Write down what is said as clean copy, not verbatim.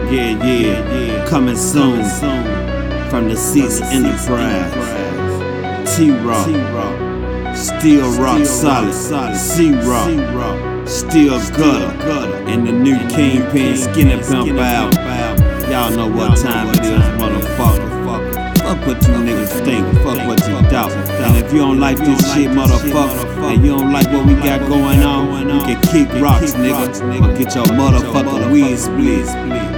Yeah, coming soon from the Seats Enterprise. T-Rock, still rock solid. C-Rock, still gutter. And the new Kingpin Skinny Pimp out. Y'all know what time it is, motherfucker. Fuck what you niggas think, fuck what you doubt. And if you don't like this shit, motherfucker, and you don't like what we got going on, you can kick rocks, nigga, or get your motherfucking weed split.